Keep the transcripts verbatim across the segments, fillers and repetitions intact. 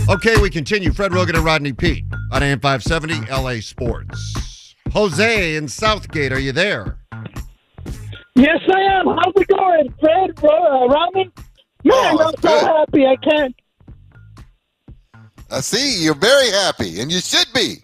Okay, we continue. Fred Rogan and Rodney Pete on A M five seventy L A Sports. Jose in Southgate, are you there? Yes, I am. How's it going, Fred? Uh, Rodney? Man, Oh, I'm so good. happy. I can't. I see. You're very happy, and you should be.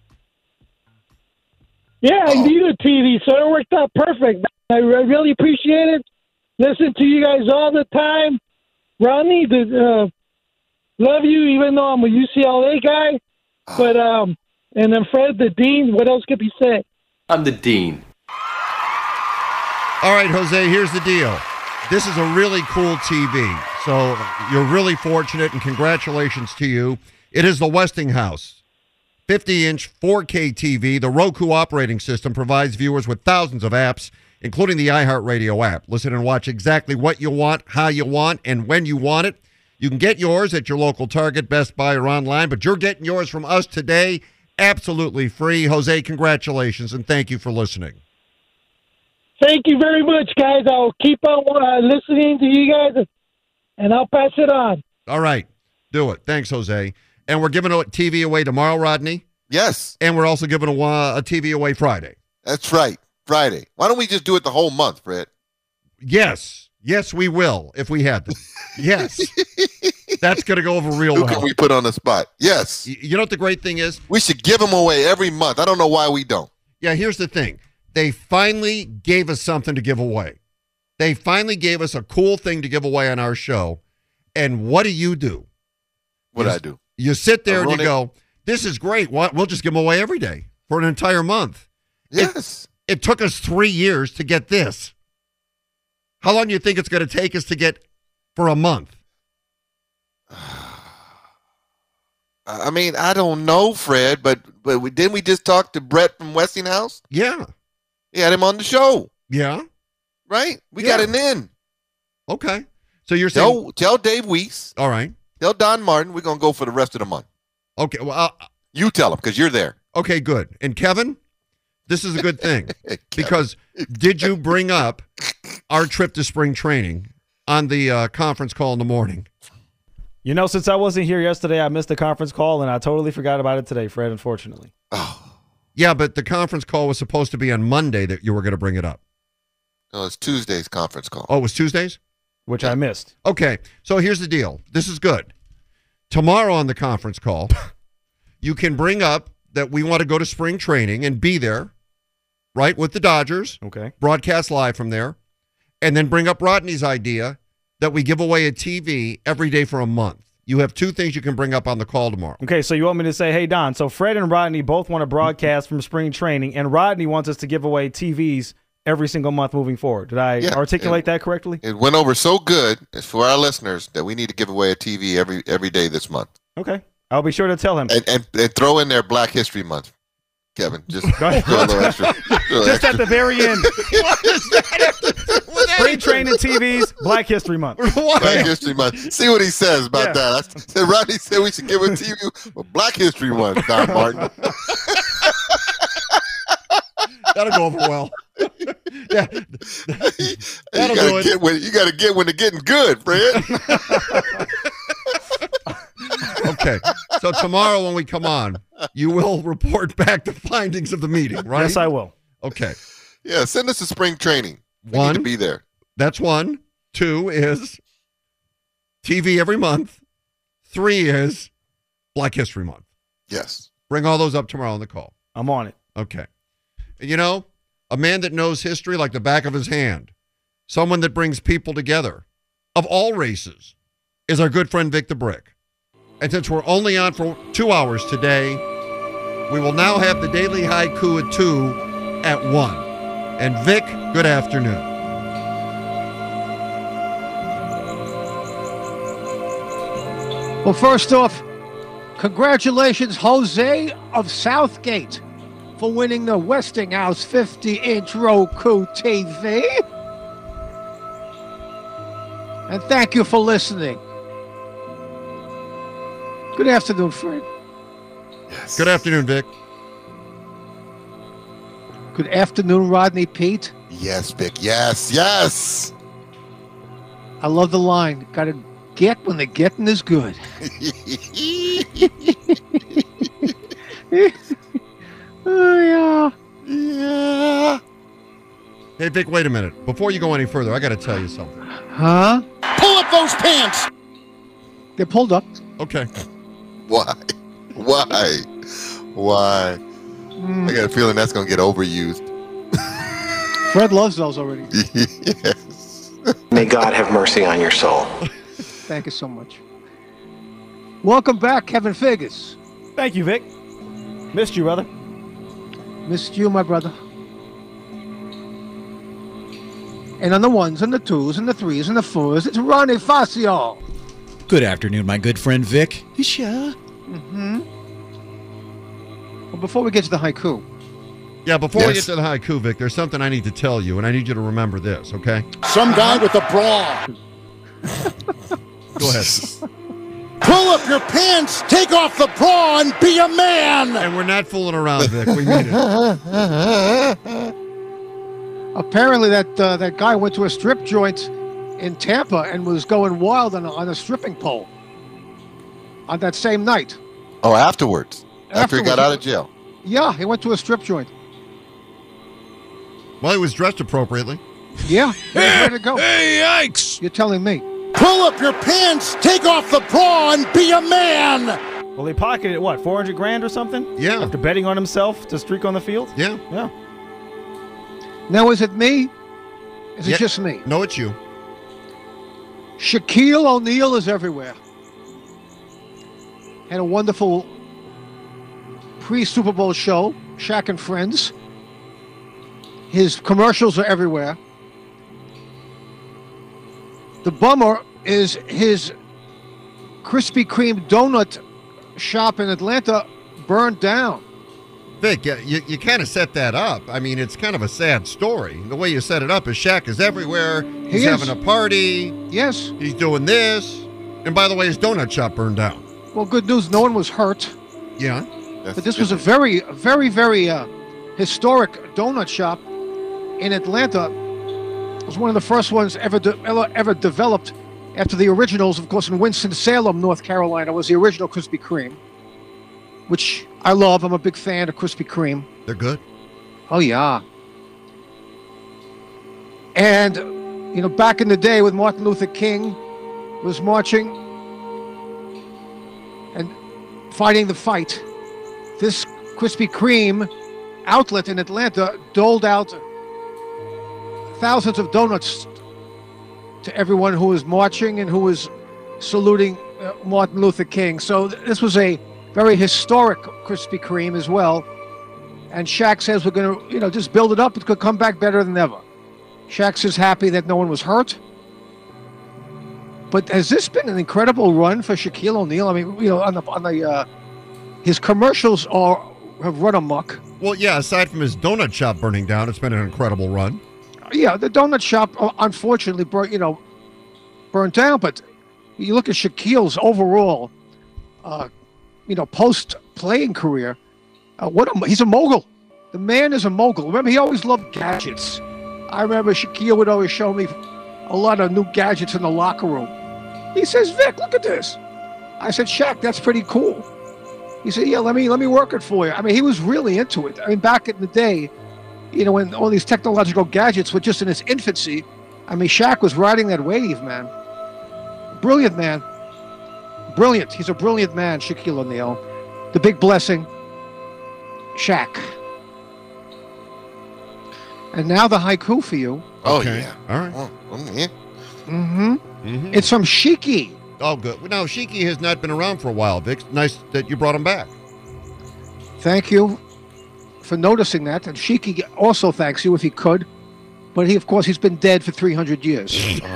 Yeah, I Oh. need a T V, so it worked out perfect. I re- really appreciate it. Listen to you guys all the time. Rodney, the, uh, love you, even though I'm a U C L A guy. But um, and then Fred, the dean. What else could be said? I'm the dean. All right, Jose, here's the deal. This is a really cool T V, so you're really fortunate, and congratulations to you. It is the Westinghouse fifty-inch four K T V. The Roku operating system provides viewers with thousands of apps, including the iHeartRadio app. Listen and watch exactly what you want, how you want, and when you want it. You can get yours at your local Target, Best Buy, or online, but you're getting yours from us today, absolutely free. Jose, congratulations, and thank you for listening. Thank you very much, guys. I'll keep on uh, listening to you guys, and I'll pass it on. All right. Do it. Thanks, Jose. And we're giving a T V away tomorrow, Rodney. Yes, And we're also giving a, a T V away Friday. that's right. Friday. Why don't we just do it the whole month, Fred? Yes. Yes, we will if we had them. Yes. That's going to go over real Who well. can we put on the spot? Yes. Y- You know what the great thing is? We should give them away every month. I don't know why we don't. Yeah, here's the thing. They finally gave us something to give away. They finally gave us a cool thing to give away on our show. And what do you do? What You I s- do? You sit there I and you run it. go, this is great. Why- We'll just give them away every day for an entire month. Yes. It took us three years to get this. How long do you think it's going to take us to get for a month? I mean, I don't know, Fred, but but we, didn't we just talk to Brett from Westinghouse? Yeah. He had him on the show, Yeah. right? We Yeah. got it in. Okay. So you're saying, Tell tell Dave Weiss, all right. tell Don Martin, we're gonna go for the rest of the month. Okay. Well, uh, You tell him because you're there. okay, good. And Kevin, this is a good thing Kevin. because did you bring up our trip to spring training on the uh, conference call in the morning? You know, since I wasn't here yesterday, I missed the conference call, and I totally forgot about it today, Fred, unfortunately. Oh, Yeah, but the conference call was supposed to be on Monday that you were going to bring it up. no, it's Tuesday's conference call. Oh, it was Tuesdays? Which I missed. Okay, so here's the deal. This is good. Tomorrow on the conference call, you can bring up that we want to go to spring training and be there, right, with the Dodgers, Okay. broadcast live from there, and then bring up Rodney's idea that we give away a T V every day for a month. You have two things you can bring up on the call tomorrow. Okay, so you want me to say, hey, Don, so Fred and Rodney both want to broadcast from spring training, and Rodney wants us to give away T Vs every single month moving forward. Did I Yeah, articulate and- that correctly? It went over so good for our listeners that we need to give away a T V every every day this month, Okay. I'll be sure to tell him. and and, and throw in there Black History Month, Kevin. Just Go ahead. throw a little extra. throw a little Just extra. at the very end. What does that have to do with Spring anything? training T Vs, Black History Month. What? Black History Month. See what he says about Yeah. that. I said Rodney said we should give a T V for Black History Month, Don Martin. That'll go over well. Yeah. you That'll gotta do it. get when you gotta get when they're getting good, Fred. Okay. So tomorrow when we come on, you will report back the findings of the meeting, right? Yes, I will. Okay. Yeah, send us to spring training. We need One. to be there. That's one. Two is T V every month. Three is Black History Month. Yes. Bring all those up tomorrow on the call. I'm on it. Okay. And you know, a man that knows history like the back of his hand, someone that brings people together of all races, is our good friend Vic the Brick. And since we're only on for two hours today, we will now have the Daily Haiku at two at one. And Vic, good afternoon. Well, first off, congratulations, Jose of Southgate, for winning the Westinghouse fifty-inch Roku T V. And thank you for listening. Good afternoon, Fred. Yes. Good afternoon, Vic. Good afternoon, Rodney Pete. Yes, Vic. Yes. Yes. I love the line. Got to get when the getting is good. Oh, yeah. Yeah. Hey, Vic, wait a minute. Before you go any further, I got to tell you something. Huh? Pull up those pants! They pulled up. Okay. Why? Why? Why? I got a feeling that's gonna get overused. Fred loves those already. Yes. May God have mercy on your soul. Thank you so much. Welcome back, Kevin Figgis. Thank you, Vic. Missed you, brother. Missed you, my brother. And on the ones and the twos and the threes and the fours, it's Ronnie Fascio. Good afternoon, my good friend Vic. Mm-hmm. Well, before we get to the haiku, Yeah, before we Yes. get to the haiku, Vic, there's something I need to tell you, and I need you to remember this, okay? Some guy with a bra. Go ahead. Pull up your pants, take off the bra, and be a man! And we're not fooling around, Vic. We mean it. apparently that uh, that guy went to a strip joint in Tampa and was going wild on a, on a stripping pole on that same night. Oh, afterwards. After he got Afterwards. out of jail. Yeah, he went to a strip joint. Well, he was dressed appropriately. Yeah, he was ready to go. Hey, yikes! You're telling me. Pull up your pants, take off the bra, and be a man! Well, he pocketed, what, four hundred grand or something? Yeah. After betting on himself to streak on the field? Yeah. Yeah. Now, is it me? Is it Yeah. just me? No, it's you. Shaquille O'Neal is everywhere. Had a wonderful pre-Super Bowl show, Shaq and Friends. His commercials are everywhere. The bummer is his Krispy Kreme donut shop in Atlanta burned down. Vic, you, you, you kind of set that up. I mean, it's kind of a sad story. The way you set it up is Shaq is everywhere. He's He is. having a party. Yes. He's doing this. And by the way, his donut shop burned down. Well, good news. No one was hurt. Yeah. That's But this was a very, very, very uh, historic donut shop in Atlanta. It was one of the first ones ever de- ever, ever developed after the originals, of course, in Winston-Salem, North Carolina, was the original Krispy Kreme, which I love. I'm a big fan of Krispy Kreme. They're good. Oh, yeah. And, you know, back in the day when Martin Luther King was marching and fighting the fight, this Krispy Kreme outlet in Atlanta doled out thousands of donuts to everyone who was marching and who was saluting uh, Martin Luther King. So th- this was a very historic Krispy Kreme as well. And Shaq says we're going to, you know, just build it up. It could come back better than ever. Shaq says happy that no one was hurt. But has this been an incredible run for Shaquille O'Neal? I mean, you know, on the on the uh, his commercials are have run amok. Well, yeah, aside from his donut shop burning down, it's been an incredible run. Yeah, the donut shop uh, unfortunately burnt, you know, burnt down. But you look at Shaquille's overall, uh, you know, post-playing career. Uh, what a, he's a mogul. The man is a mogul. Remember, he always loved gadgets. I remember Shaquille would always show me a lot of new gadgets in the locker room. He says, "Vic, look at this." I said, "Shaq, that's pretty cool." He said, "Yeah, let me let me work it for you." I mean, he was really into it. I mean, back in the day, you know, when all these technological gadgets were just in its infancy, I mean, Shaq was riding that wave, man. Brilliant man. Brilliant. He's a brilliant man, Shaquille O'Neal. The big blessing, Shaq. And now the haiku for you. Oh, Okay. yeah. All right. Oh, I'm in. Mm-hmm. Mm-hmm. It's from Shiki. Oh, good. Now, Shiki has not been around for a while, Vic. Nice that you brought him back. Thank you for noticing that. And Shiki also thanks you if he could. But he, of course, he's been dead for three hundred years.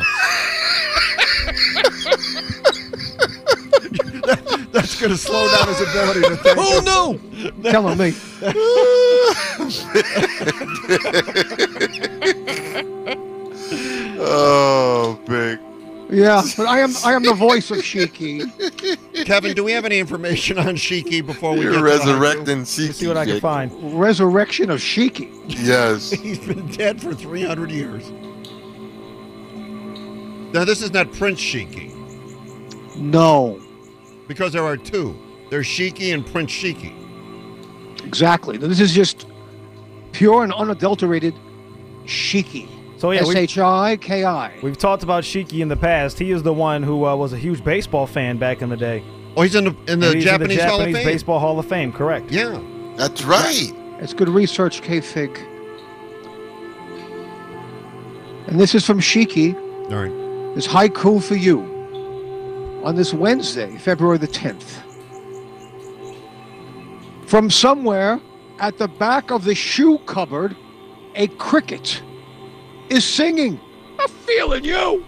That's going to slow down his ability to think. Oh no! Telling me. Oh, big. Yeah, but I am I am the voice of Shiki. Kevin, do we have any information on Shiki before we You're get to the haiku? resurrecting Shiki. Let's see what I can Jake. find. Resurrection of Shiki. Yes. He's been dead for three hundred years. Now, this is not Prince Shiki. No. Because there are two. There's Shiki and Prince Shiki. Exactly. This is just pure and unadulterated Shiki. So yeah, S we, H I K I. we've talked about Shiki in the past. He is the one who uh, was a huge baseball fan back in the day. Oh, he's in the in the And he's Japanese, in the Hall of Japanese Fame. Baseball Hall of Fame, correct? Yeah. That's right. It's good research, K-Fig. And this is from Shiki. All right. This haiku for you on this Wednesday, February the tenth. From somewhere at the back of the shoe cupboard, a cricket is singing. I'm feeling you.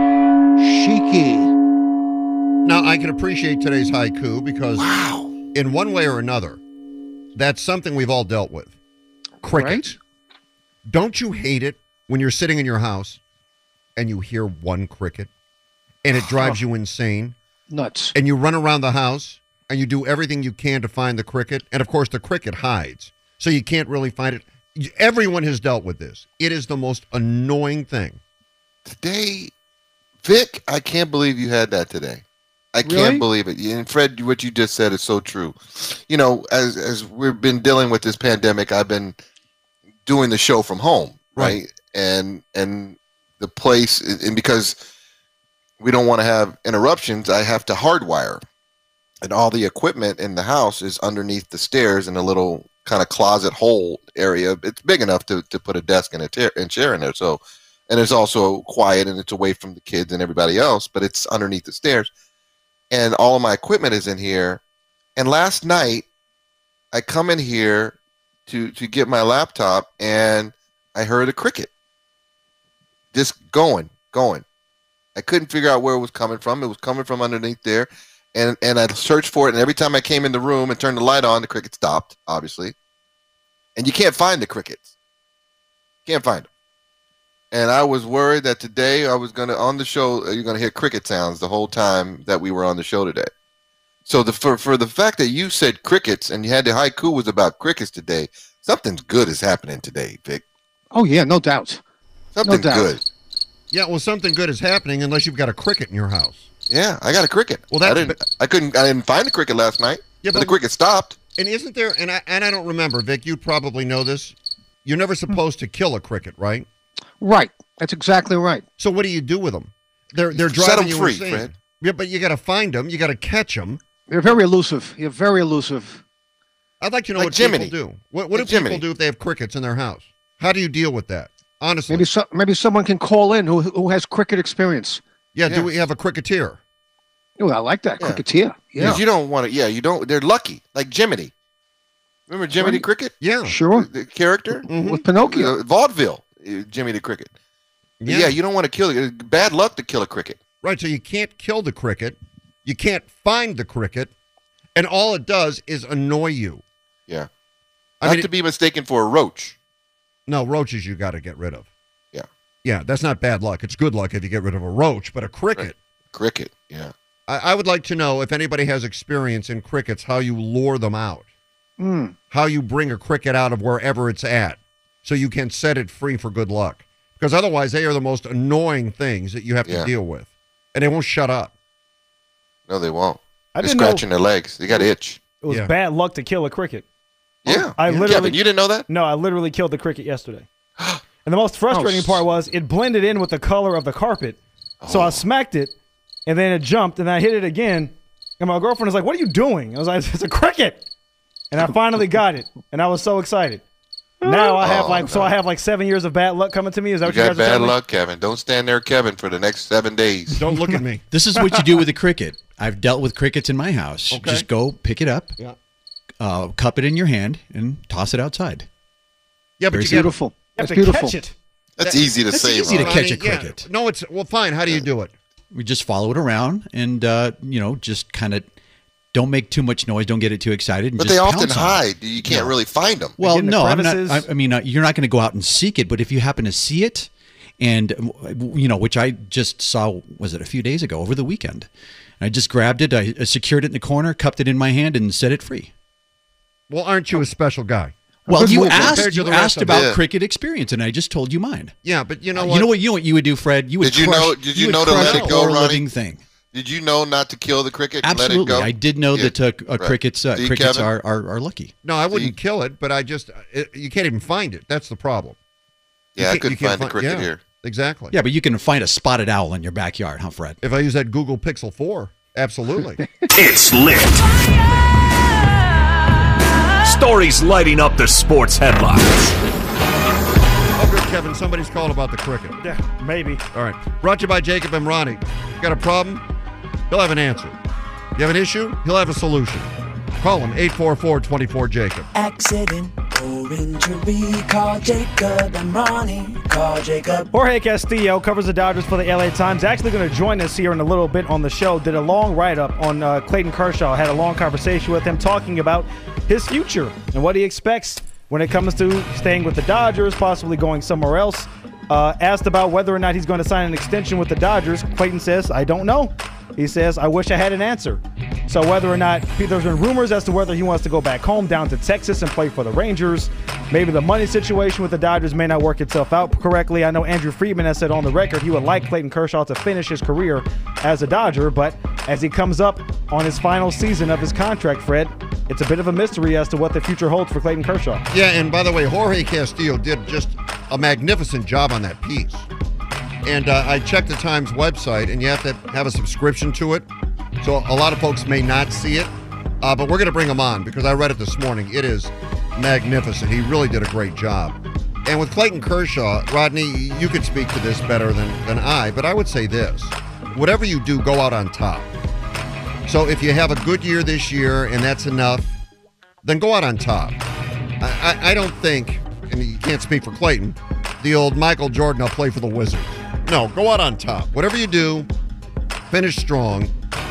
Shiki. Now, I can appreciate today's haiku because Wow. in one way or another, that's something we've all dealt with. Crickets. Right? Don't you hate it when you're sitting in your house and you hear one cricket and it drives you insane Nuts. and you run around the house and you do everything you can to find the cricket, and of course the cricket hides, so you can't really find it. Everyone has dealt with this. It is the most annoying thing. Today, Vic, I can't believe you had that today. I Really? can't believe it. And Fred, what you just said is so true. You know, as as we've been dealing with this pandemic, I've been doing the show from home, right? Right. And and the place, and because we don't want to have interruptions, I have to hardwire. And all the equipment in the house is underneath the stairs in a little kind of closet hole area. It's big enough to, to put a desk and a ter- and chair in there. So, and it's also quiet and it's away from the kids and everybody else, but it's underneath the stairs. And all of my equipment is in here. And last night, I come in here to to get my laptop, and I heard a cricket. Just going, going. I couldn't figure out where it was coming from. It was coming from underneath there. And and I searched for it, and every time I came in the room and turned the light on, the cricket stopped, obviously. And you can't find the crickets. Can't find them. And I was worried that today I was going to, on the show, uh, you're going to hear cricket sounds the whole time that we were on the show today. So the for, for the fact that you said crickets and you had the haiku was about crickets today, something good is happening today, Vic. Oh, yeah, no doubt. Something doubt. good. Yeah, well, something good is happening unless you've got a cricket in your house. Yeah, I got a cricket. Well, that- I didn't. I couldn't. I didn't find the cricket last night. Yeah, but, but- the cricket stopped. And isn't there, and I, and I don't remember, Vic, you probably know this, you're never supposed to kill a cricket, right? Right. That's exactly right. So what do you do with them? They're they're Set driving 'em you free, insane. Fred. Yeah, but you got to find them. You got to catch them. You're very elusive. You're very elusive. I'd like to know Like what Jiminy. people do. What, what Like do people Jiminy. do if they have crickets in their house? How do you deal with that? Honestly. Maybe so, maybe someone can call in who who has cricket experience. yeah, Yeah. do we have a cricketer? Oh, I like that. Yeah. Cricketeer. Yeah. Because you don't want to. Yeah, you don't. They're lucky, like Jiminy. Remember Jiminy Right. Cricket, Yeah. Sure. the, the character, Mhm. With Pinocchio. Uh, vaudeville, uh, Jimmy the Cricket. But Yeah. you don't want to kill it. Bad luck to kill a cricket. Right, so you can't kill the cricket. You can't find the cricket. And all it does is annoy you. Yeah, I not mean, to be mistaken for a roach. no, roaches you got to get rid of. Yeah. Yeah, that's not bad luck. It's good luck if you get rid of a roach, but a cricket. Right. Cricket. Yeah. I, I would like to know if anybody has experience in crickets, how you lure them out, Mm. how you bring a cricket out of wherever it's at so you can set it free for good luck. Because otherwise, they are the most annoying things that you have to Yeah. deal with. And they won't shut up. No, they won't. I They're didn't know scratching their legs. They got itch. it was Yeah. bad luck to kill a cricket. Yeah. I Yeah. literally- Kevin, you didn't know that? No, I literally killed the cricket yesterday. And the most frustrating Oh, part was it blended in with the color of the carpet. So Oh. I smacked it, and then it jumped, and I hit it again. And my girlfriend was like, "What are you doing?" I was like, "It's a cricket." And I finally got it, and I was so excited. Now I have Oh, like so no. I have like seven years of bad luck coming to me. Is that You what you got guys are bad telling me? luck, Kevin. Don't stand there, Kevin, for the next seven days. Don't look at me. This is what you do with a cricket. I've dealt with crickets in my house. Okay. Just go pick it up, Yeah. uh, cup it in your hand, and toss it outside. Yeah, but Very you got Beautiful. You have That's to beautiful. catch it. That's easy to That's say, easy to Ron. catch a yeah. cricket. No, it's well, fine. How do you do it? We just follow it around and, uh, you know, just kind of don't make too much noise. Don't get it too excited. And But just they often pounce on it. hide. You can't really find them. Well, get in the no, I'm not. crevices. I, I mean, uh, you're not going to go out and seek it, but if you happen to see it, and you know, which I just saw, was it a few days ago over the weekend? I just grabbed it, I secured it in the corner, cupped it in my hand, and set it free. Well, aren't you a special guy? Well, good you move, asked, compared to you the rest asked of about it. cricket experience, and I just told you mine. Yeah, but you know Uh, what? you know what? You know what you would do, Fred? You would Did you crush, know- did you would know to crush let a it go, poor Ronnie? living thing. Did you know not to kill the cricket? And Absolutely, let it go? I did know Yeah. that uh, uh, Right. crickets uh, See, crickets Kevin? are, are are lucky. No, I wouldn't kill it, but I just it, you can't even find it. That's the problem. You Yeah, I can't- couldn't you can't find the fi- cricket yeah, here. Exactly. Yeah, but you can find a spotted owl in your backyard, huh, Fred? If I use that Google Pixel four, absolutely. It's lit. Stories lighting up the sports headlines. Oh, good, Kevin. Somebody's called about the cricket. Yeah, maybe. All right. Brought to you by Jacob and Ronnie. Got a problem? He'll have an answer. You have an issue? He'll have a solution. Call him, eight four four, two four, Jacob. Accident or injury, call Jacob and Ronnie. Call Jacob. Jorge Castillo covers the Dodgers for the L A Times. Actually going to join us here in a little bit on the show. Did a long write-up on uh, Clayton Kershaw. Had a long conversation with him talking about his future and what he expects when it comes to staying with the Dodgers, possibly going somewhere else. Uh, asked about whether or not he's going to sign an extension with the Dodgers, Clayton says, I don't know. He says, I wish I had an answer. So whether or not, there's been rumors as to whether he wants to go back home down to Texas and play for the Rangers. Maybe the money situation with the Dodgers may not work itself out correctly. I know Andrew Friedman has said on the record he would like Clayton Kershaw to finish his career as a Dodger, but as he comes up on his final season of his contract, Fred, it's a bit of a mystery as to what the future holds for Clayton Kershaw. Yeah, and by the way, Jorge Castillo did just a magnificent job on that piece. And uh, I checked the Times website, and you have to have a subscription to it. So a lot of folks may not see it, uh, but we're going to bring him on because I read it this morning. It is magnificent. He really did a great job. And with Clayton Kershaw, Rodney, you could speak to this better than, than I, but I would say this. Whatever you do, go out on top. So if you have a good year this year and that's enough, then go out on top. I, I, I don't think, and you can't speak for Clayton, the old Michael Jordan, I'll play for the Wizards. No, go out on top. Whatever you do, finish strong,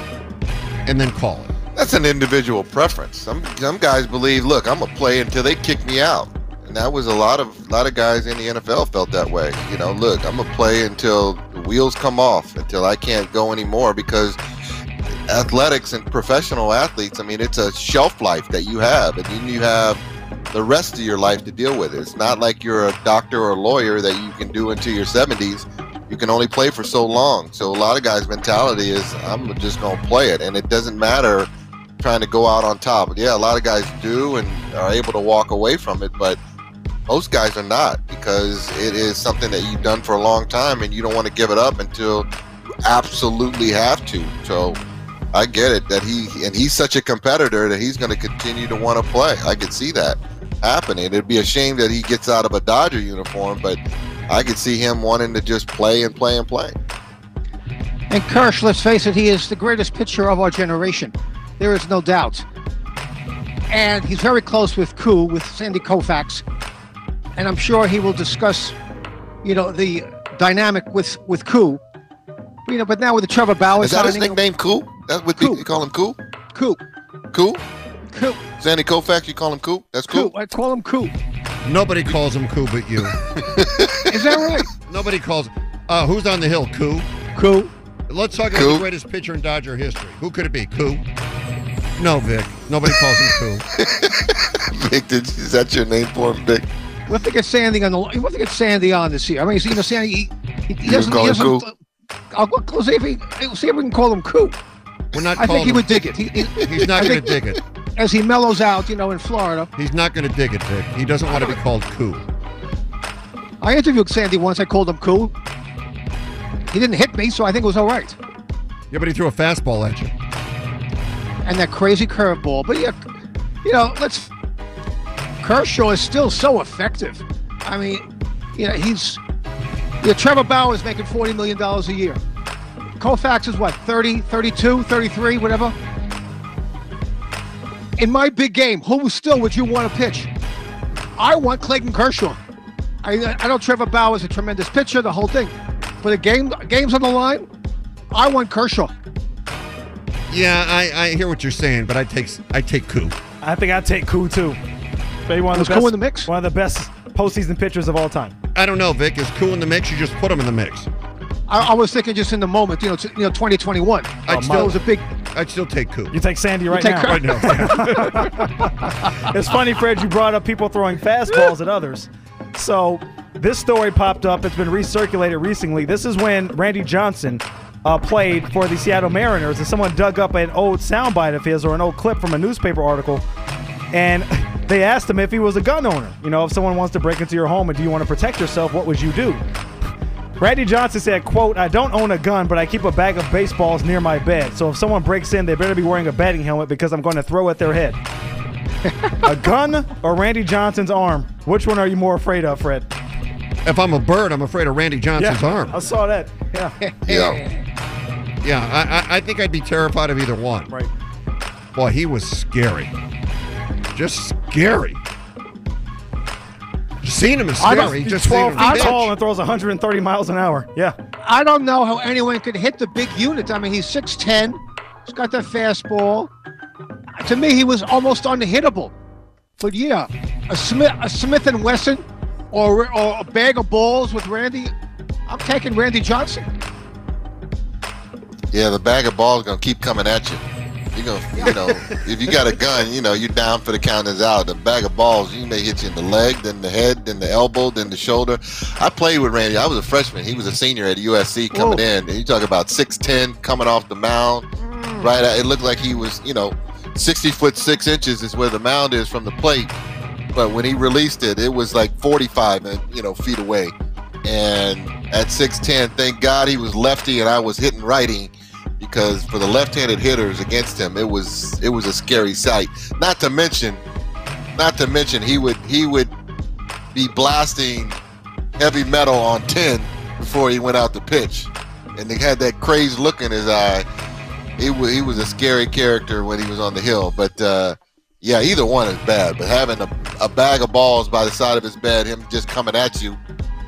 and then call it. That's an individual preference. Some some guys believe, look, I'm gonna play until they kick me out, and that was a lot of lot of guys in the N F L felt that way. You know, look, I'm gonna play until the wheels come off, until I can't go anymore, because athletics and professional athletes, I mean, it's a shelf life that you have, and then you have the rest of your life to deal with it. It's not like you're a doctor or a lawyer that you can do into your seventies. You can only play for so long. So a lot of guys' mentality is, I'm just going to play it. And it doesn't matter trying to go out on top. Yeah, a lot of guys do and are able to walk away from it, but most guys are not, because it is something that you've done for a long time and you don't want to give it up until you absolutely have to. So I get it that he, and he's such a competitor that he's going to continue to want to play. I could see that happening. It'd be a shame that he gets out of a Dodger uniform, but I could see him wanting to just play and play and play. And Kirsch, let's face it, he is the greatest pitcher of our generation. There is no doubt. And he's very close with Koo, with Sandy Koufax. And I'm sure he will discuss, you know, the dynamic with, with Koo. You know, but now with the Trevor Bauer Is that his signing- nickname, Koo? That's what Koo. you call him, Koo? Koo. Koo? Koo. Sandy Koufax, you call him Koo? That's Koo. Koo? I call him Koo. Nobody calls him Koo but you. Is that right? Nobody calls. Uh, who's on the hill? Koo? Koo. Let's talk about Koo? the greatest pitcher in Dodger history. Who could it be? Koo? No, Vic. Nobody calls him Koo. Vic, did, is that your name for him, Vic? We'll have to get Sandy on the. We'll have to get Sandy on this year. I mean, you know, Sandy. He, he, he You doesn't. call He him doesn't Koo? I'll, we'll see if he. We'll see if we can call him Koo. We're not I calling think he him. would dig it. He, he, He's not I going to think dig it. As he mellows out, you know, in Florida. He's not going to dig it, Vic. He doesn't want to be called Koo. I interviewed Sandy once. I called him Koo. He didn't hit me, so I think it was all right. Yeah, but he threw a fastball at you. And that crazy curveball. But yeah, you know, let's. Kershaw is still so effective. I mean, you know, he's. You know, Trevor Bauer is making forty million dollars a year. Koufax is what, thirty, thirty-two, thirty-three, whatever? In my big game, who still would you want to pitch? I want Clayton Kershaw. I, I know Trevor Bauer is a tremendous pitcher, the whole thing. But the game, game's on the line, I want Kershaw. Yeah, I, I hear what you're saying, but I take I take Koo. I think I'd take Koo, too. Maybe one of Was the Koo best, in the mix? One of the best postseason pitchers of all time. I don't know, Vic. Is Koo in the mix? You just put him in the mix. I, I was thinking just in the moment, you know, t- you know, twenty twenty-one. I'd Oh, still- it was a big. I'd still take Koo. You take Sandy right take now. Ker- Right now. It's funny, Fred, you brought up people throwing fastballs at others. So this story popped up. It's been recirculated recently. This is when Randy Johnson uh, played for the Seattle Mariners, and someone dug up an old soundbite of his or an old clip from a newspaper article, and they asked him if he was a gun owner. You know, if someone wants to break into your home and do you want to protect yourself, what would you do? Randy Johnson said, quote, "I don't own a gun, but I keep a bag of baseballs near my bed. So if someone breaks in, they better be wearing a batting helmet because I'm going to throw at their head." A gun or Randy Johnson's arm? Which one are you more afraid of, Fred? If I'm a bird, I'm afraid of Randy Johnson's yeah, arm. I saw that. Yeah. Yeah. Yeah, I, I think I'd be terrified of either one. Right. Boy, he was scary. Just scary. Seen him is scary. He's Just twelve seen him feet pitch. tall and throws one hundred thirty miles an hour. Yeah. I don't know how anyone could hit the big unit. I mean, he's six ten. He's got that fastball. To me, he was almost unhittable. But yeah, a Smith, a Smith and Wesson, or or a bag of balls with Randy. I'm taking Randy Johnson. Yeah, the bag of balls gonna keep coming at you. You're gonna, you know, if you got a gun, you know, you're down for the count is out. The bag of balls, you may hit you in the leg, then the head, then the elbow, then the shoulder. I played with Randy. I was a freshman. He was a senior at U S C coming Whoa. in. And you talk about six ten coming off the mound. Right, it looked like he was, you know, sixty foot six inches is where the mound is from the plate. But when he released it, it was like forty-five, you know, feet away. And at six ten, thank God he was lefty and I was hitting righty, because for the left-handed hitters against him, it was it was a scary sight. Not to mention, not to mention he would he would be blasting heavy metal on ten before he went out to pitch, and he had that crazed look in his eye. He was he was a scary character when he was on the hill. But uh, yeah, either one is bad. But having a, a bag of balls by the side of his bed, him just coming at you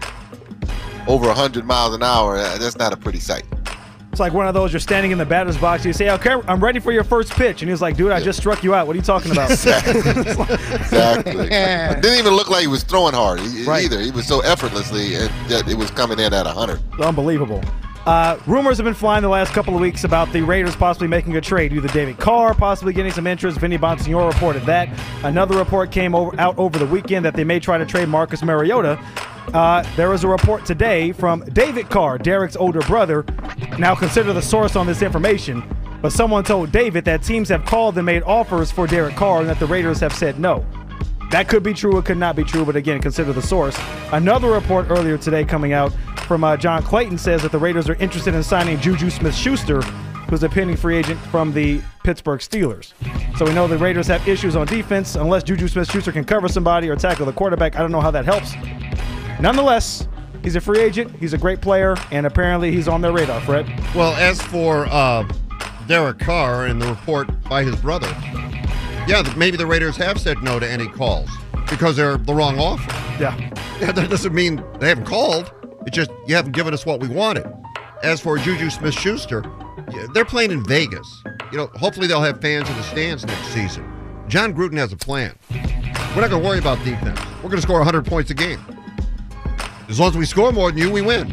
over one hundred miles an hour, that's not a pretty sight. It's like one of those, you're standing in the batter's box, you say, "Okay, I'm ready for your first pitch." And he's like, "Dude, I just struck you out. What are you talking about?" Exactly. exactly. Yeah. It didn't even look like he was throwing hard e- Right. either. He was so effortlessly and that it was coming in at one hundred. Unbelievable. Uh, rumors have been flying the last couple of weeks about the Raiders possibly making a trade. Either David Carr possibly getting some interest. Vinny Bonsignore reported that. Another report came over, out over the weekend that they may try to trade Marcus Mariota. Uh, there was a report today from David Carr, Derek's older brother. Now consider the source on this information. But someone told David that teams have called and made offers for Derek Carr and that the Raiders have said no. That could be true, it could not be true, but again, consider the source. Another report earlier today coming out from uh, John Clayton says that the Raiders are interested in signing Juju Smith-Schuster, who's a pending free agent from the Pittsburgh Steelers. So we know the Raiders have issues on defense. Unless Juju Smith-Schuster can cover somebody or tackle the quarterback, I don't know how that helps. Nonetheless, he's a free agent, he's a great player, and apparently he's on their radar, Fred. Well, as for uh, Derek Carr and the report by his brother, yeah, th- maybe the Raiders have said no to any calls because they're the wrong offer. Yeah. Yeah, that doesn't mean they haven't called. It's just you haven't given us what we wanted. As for Juju Smith-Schuster, yeah, they're playing in Vegas. You know, hopefully they'll have fans in the stands next season. John Gruden has a plan. We're not going to worry about defense. We're going to score one hundred points a game. As long as we score more than you, we win.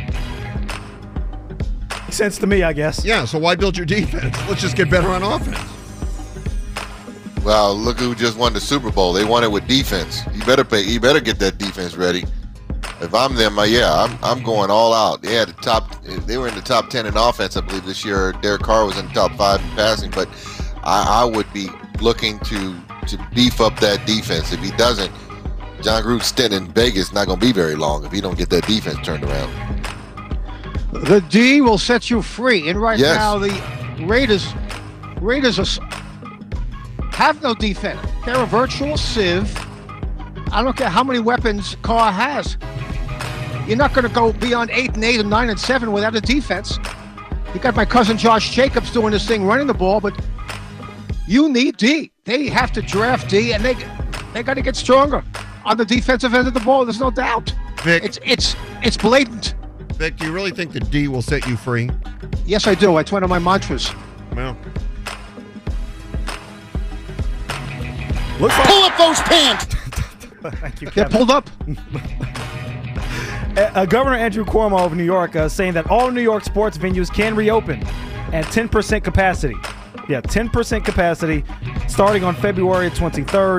Makes sense to me, I guess. Yeah, so why build your defense? Let's just get better on offense. Well, look who just won the Super Bowl. They won it with defense. You better pay. You better get that defense ready. If I'm them, uh, yeah, I'm I'm going all out. They had the top. They were in the top ten in offense, I believe, this year. Derek Carr was in the top five in passing, but I, I would be looking to to beef up that defense. If he doesn't, John Gruden's stint in Vegas not going to be very long if he don't get that defense turned around. The D will set you free, and right Yes. now the Raiders, Raiders are, s- have no defense. They're a virtual sieve. I don't care how many weapons Carr has. You're not going to go beyond eight and eight and nine and seven without a defense. You got my cousin Josh Jacobs doing this thing, running the ball, but you need D. They have to draft D, and they they got to get stronger on the defensive end of the ball. There's no doubt. Vic, It's it's it's blatant. Vic, do you really think the D will set you free? Yes, I do. It's one of my mantras. Well, Looks like Pull up those pants. Thank you, They're Kevin. pulled up. Uh, Governor Andrew Cuomo of New York uh, saying that all New York sports venues can reopen at ten percent capacity. Yeah, ten percent capacity starting on February twenty-third.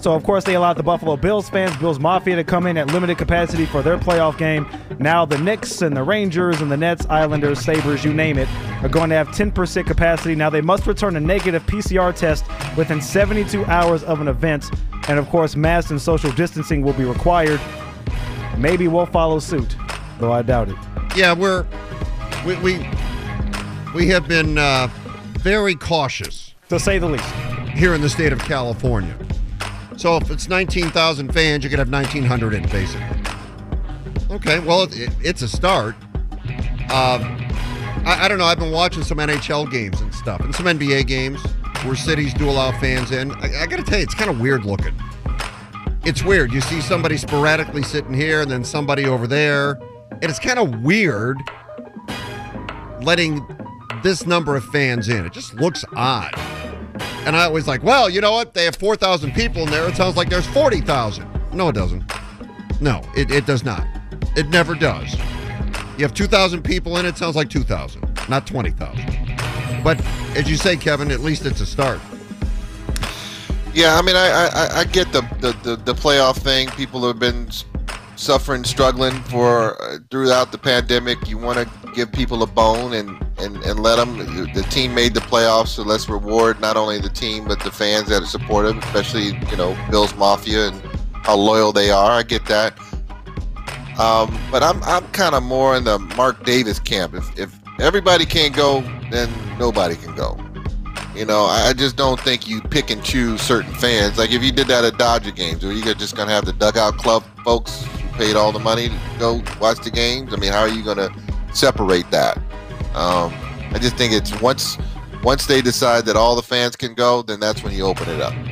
So, of course, they allowed the Buffalo Bills fans, Bills Mafia, to come in at limited capacity for their playoff game. Now the Knicks and the Rangers and the Nets, Islanders, Sabres, you name it, are going to have ten percent capacity. Now they must return a negative P C R test within seventy-two hours of an event. And, of course, masks and social distancing will be required. Maybe we'll follow suit, though I doubt it. Yeah, we're we we, we have been uh, very cautious, to say the least, here in the state of California. So if it's nineteen thousand fans, you could have nineteen hundred in, basically. Okay, well, it, it, it's a start. Um, I, I don't know. I've been watching some N H L games and stuff, and some N B A games where cities do allow fans in. I, I got to tell you, it's kind of weird looking. It's weird. You see somebody sporadically sitting here and then somebody over there. And it's kind of weird letting this number of fans in. It just looks odd. And I was like, well, you know what? They have four thousand people in there. It sounds like there's forty thousand. No, it doesn't. No, it, it does not. It never does. You have two thousand people in it, sounds like two thousand, not twenty thousand. But as you say, Kevin, at least it's a start. Yeah, I mean, I I, I get the, the, the, the playoff thing. People have been suffering, struggling for uh, throughout the pandemic. You want to give people a bone and, and, and let them. The team made the playoffs, so let's reward not only the team but the fans that are supportive, especially, you know, Bills Mafia and how loyal they are. I get that. Um, but I'm I'm kind of more in the Mark Davis camp. If if everybody can't go, then nobody can go. You know, I just don't think you pick and choose certain fans. Like if you did that at Dodger games, or you're just going to have the dugout club folks who paid all the money to go watch the games. I mean, how are you going to separate that? Um, I just think it's once once they decide that all the fans can go, then that's when you open it up.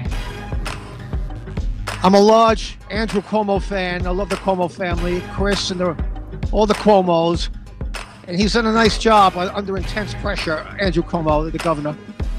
I'm a large Andrew Cuomo fan. I love the Cuomo family, Chris and the, all the Cuomos. And he's done a nice job under intense pressure, Andrew Cuomo, the governor.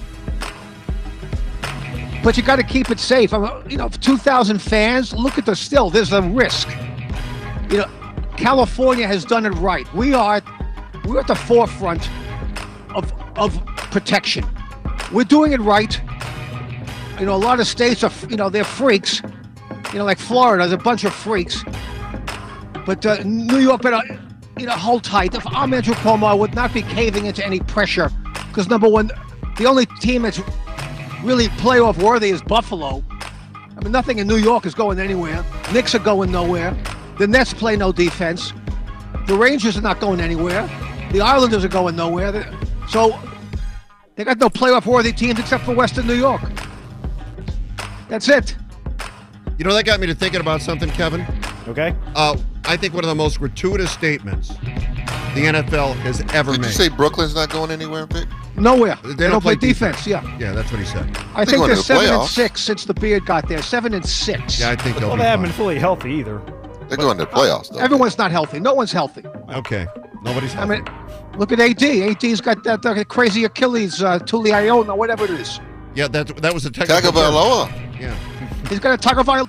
But you got to keep it safe. I'm, you know, two thousand fans, look at the still, there's a risk. You know, California has done it right. We are, we're at the forefront of, of protection. We're doing it right. You know, a lot of states are, you know, they're freaks. You know, like Florida, there's a bunch of freaks. But uh, New York better, you know, hold tight. If I'm Andrew Cuomo, I would not be caving into any pressure. Because number one, the only team that's really playoff worthy is Buffalo. I mean, nothing in New York is going anywhere. Knicks are going nowhere. The Nets play no defense. The Rangers are not going anywhere. The Islanders are going nowhere. So they got no playoff worthy teams except for Western New York. That's it. You know, that got me to thinking about something, Kevin. Okay. Uh, I think one of the most gratuitous statements the N F L has ever Did made. you say Brooklyn's not going anywhere, Vic? Nowhere. They, They don't, don't play, play defense. defense. Yeah. Yeah, that's what he said. I They're think going they're to the seven and playoffs. six since the beard got there. Seven and six. Yeah, I think they'll Well, be they haven't been fine. fully healthy either. They're going to the playoffs, though. Everyone's not healthy. No one's healthy. Okay. Nobody's I healthy. mean, look at A D. A D's got that uh, crazy Achilles, uh, Tuliona, whatever it is. Yeah, that that was a technical term. Tagovailoa. Yeah. He's got a Tagovailoa.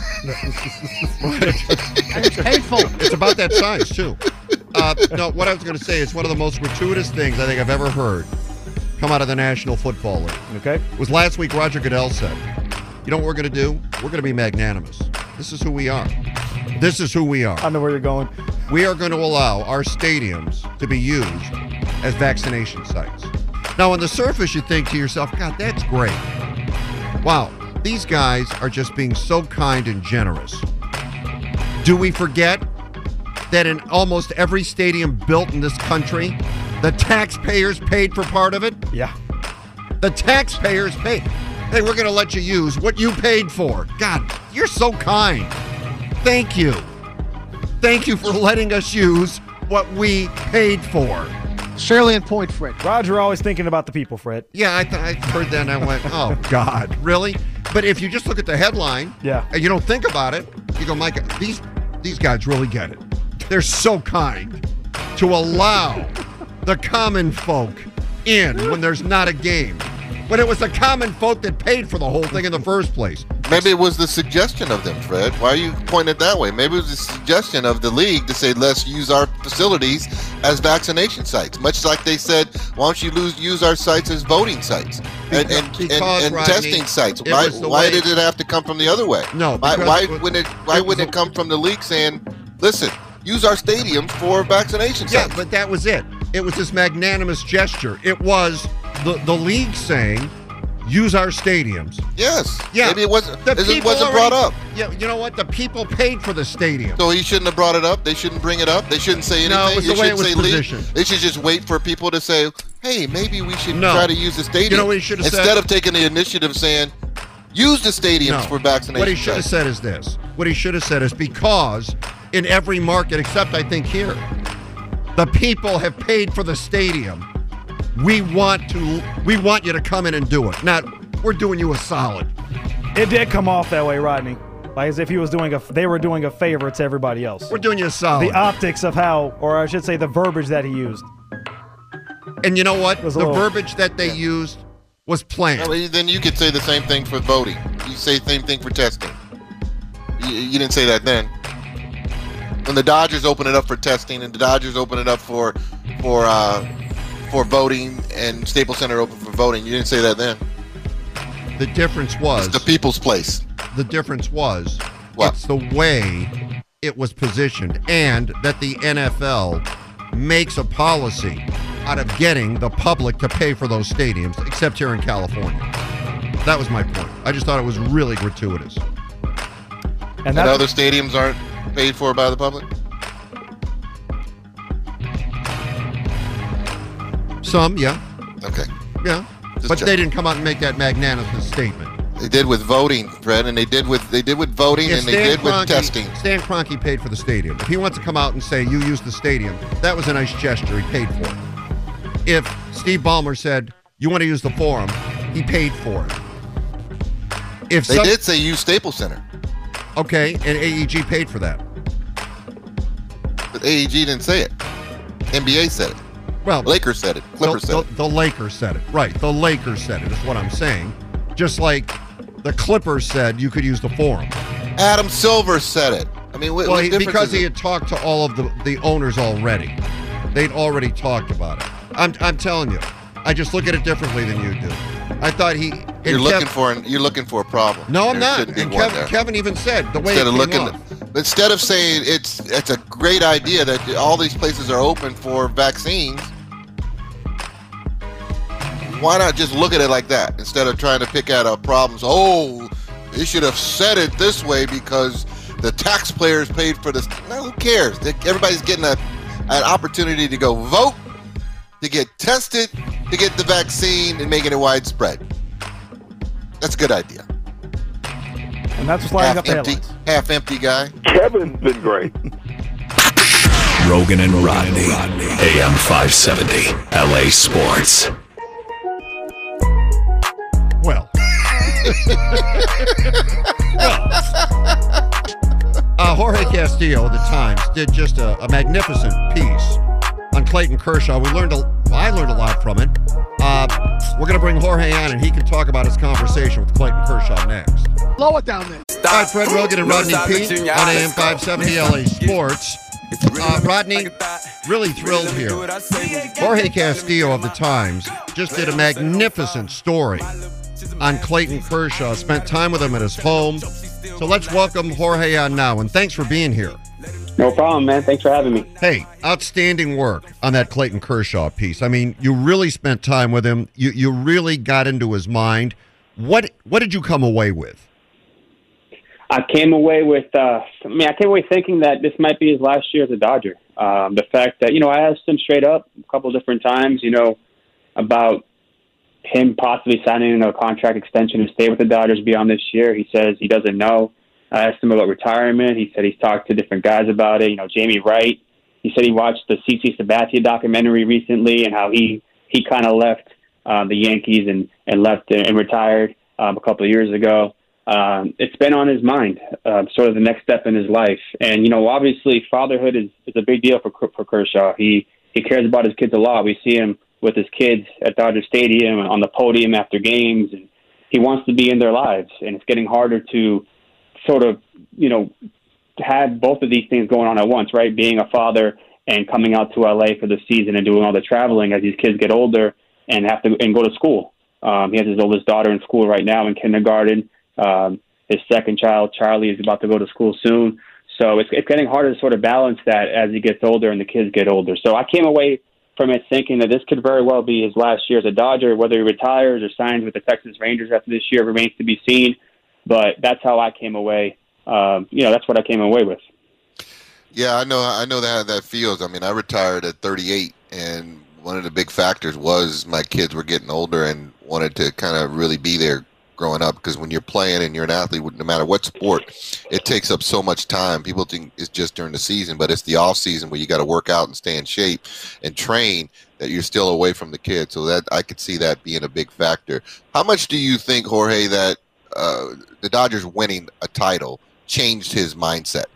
And it's painful. It's about that size, too. Uh, no, what I was going to say is one of the most gratuitous things I think I've ever heard come out of the National Football League. Okay. Was last week Roger Goodell said, you know what we're going to do? We're going to be magnanimous. This is who we are. This is who we are. I know where you're going. We are going to allow our stadiums to be used as vaccination sites. Now, on the surface, you think to yourself, God, that's great. Wow, these guys are just being so kind and generous. Do we forget that in almost every stadium built in this country, the taxpayers paid for part of it? Yeah. The taxpayers paid. Hey, we're going to let you use what you paid for. God, you're so kind. Thank you. Thank you for letting us use what we paid for. Salient point, Fred. Roger always thinking about the people, Fred. Yeah, I, th- I heard that and I went, oh, God, really? But if you just look at the headline Yeah. and you don't think about it, you go, Mike, these, these guys really get it. They're so kind to allow the common folk in when there's not a game. When it was the common folk that paid for the whole thing in the first place. Maybe it was the suggestion of them, Fred. Why are you pointing it that way? Maybe it was the suggestion of the league to say, let's use our facilities as vaccination sites. Much like they said, why don't you lose, use our sites as voting sites and, and, Because, and, and Rodney, testing sites? it Why, was the why way- did it have to come from the other way? No, Why, because why it was- wouldn't it, why it was wouldn't it a- come from the league saying, listen, use our stadiums for vaccination Yeah, sites? but that was it. It was this magnanimous gesture. It was the, the league saying, use our stadiums. Yes. Yeah. Maybe it wasn't, The it people wasn't already- brought up. Yeah, you know what? The people paid for the stadium. So he shouldn't have brought it up. They shouldn't bring it up. They shouldn't say anything. No, it was They the way it shouldn't was say leave. positioned. They should just wait for people to say, "Hey, maybe we should No. try to use the stadium." You know what he should have said? Instead of taking the initiative saying, "Use the stadiums No. for vaccination." What he should have sites." said is this. What he should have said is because in every market, except I think here, the people have paid for the stadium. We want to. We want you to come in and do it. Not we're doing you a solid. It did come off that way, Rodney. Like as if he was doing a, they were doing a favor to everybody else. We're doing you a solid. The optics of how, or I should say, the verbiage that he used. And you know what? Was a The little- verbiage that they used was planned. Well, then you could say the same thing for voting. You say the same thing for testing. You, you didn't say that then. When the Dodgers open it up for testing and the Dodgers open it up for for uh, for voting and Staples Center open for voting, you didn't say that then. The difference was It's the people's place. the difference was What? it's the way it was positioned and that the N F L makes a policy out of getting the public to pay for those stadiums, except here in California. That was my point. I just thought it was really gratuitous. And And that, other stadiums aren't paid for by the public? Some, yeah, Okay. yeah. Just But check. they didn't come out and make that magnanimous statement. They did with voting, Fred, and they did with they did with voting If and they did with testing. Stan Kroenke paid for the stadium. If he wants to come out and say, you use the stadium, that was a nice gesture. He paid for it. If Steve Ballmer said, you want to use the Forum, he paid for it. If They some- did say use Staples Center, Okay, and A E G paid for that. but A E G didn't say it. N B A said it. Well, Lakers said it. Clippers the, said the, it. the Lakers said it. Right, the Lakers said it is what I'm saying. Just like the Clippers said you could use the Forum. Adam Silver said it. I mean, what, Well, what he, difference because is he it? had talked to all of the, the owners already. They'd already talked about it. I'm, I'm telling you, I just look at it differently than you do. I thought he. and You're Kev- looking for an, you're looking for a problem. No, I'm There not. shouldn't be And one Kevin, there. Kevin even said the way Instead it of came looking, off. instead of saying it's it's a great idea that all these places are open for vaccines, why not just look at it like that instead of trying to pick out our problems? Oh, they should have said it this way because the taxpayers paid for this. No, who cares? They- Everybody's getting a, an opportunity to go vote, to get tested, to get the vaccine, and making it widespread. That's a good idea. and that's what's lighting up Half the empty, headlines. half empty guy. Kevin's been great. Rogan and Rodney. A M five seventy. L A Sports. Well. uh, Jorge Castillo of the Times did just a, a magnificent piece on Clayton Kershaw. We learned a, well, I learned a lot from it. Uh, we're going to bring Jorge on, and he can talk about his conversation with Clayton Kershaw next. Blow it down there. All right, Fred Rogan and Rodney Peete on A M five seventy L A Sports. Uh, Rodney, really thrilled here. Jorge Castillo of the Times just did a magnificent story on Clayton Kershaw, spent time with him at his home. So let's welcome Jorge on now, and thanks for being here. No problem, man. Thanks for having me. Hey, outstanding work on that Clayton Kershaw piece. I mean, you really spent time with him. You you really got into his mind. What what did you come away with? I came away with, uh, I mean, I came away thinking that this might be his last year as a Dodger. Um, the fact that, you know, I asked him straight up a couple of different times, you know, about him possibly signing a contract extension to stay with the Dodgers beyond this year. He says he doesn't know. I asked him about retirement. He said he's talked to different guys about it. You know, Jamie Wright. He said he watched the C C Sabathia documentary recently and how he, he kind of left uh, the Yankees and, and left and retired um, a couple of years ago. Um, it's been on his mind, uh, sort of the next step in his life. And, you know, obviously fatherhood is, is a big deal for for Kershaw. He he cares about his kids a lot. We see him with his kids at Dodger Stadium and on the podium after games. And he wants to be in their lives, and it's getting harder to sort of, you know, have both of these things going on at once, right? Being a father and coming out to L A for the season and doing all the traveling as these kids get older and have to and go to school. Um, he has his oldest daughter in school right now in kindergarten. Um, his second child, Charlie, is about to go to school soon. So it's, it's getting harder to sort of balance that as he gets older and the kids get older. So I came away from it thinking that this could very well be his last year as a Dodger. Whether he retires or signs with the Texas Rangers after this year remains to be seen. But that's how I came away. Um, you know, that's what I came away with. Yeah, I know. I know that that feels. I mean, I retired at thirty-eight, and one of the big factors was my kids were getting older and wanted to kind of really be there growing up. Because when you're playing and you're an athlete, no matter what sport, it takes up so much time. People think it's just during the season, but it's the off season where you got to work out and stay in shape and train, that you're still away from the kids. So that I could see that being a big factor. How much do you think, Jorge, that uh, the Dodgers winning a title changed his mindset?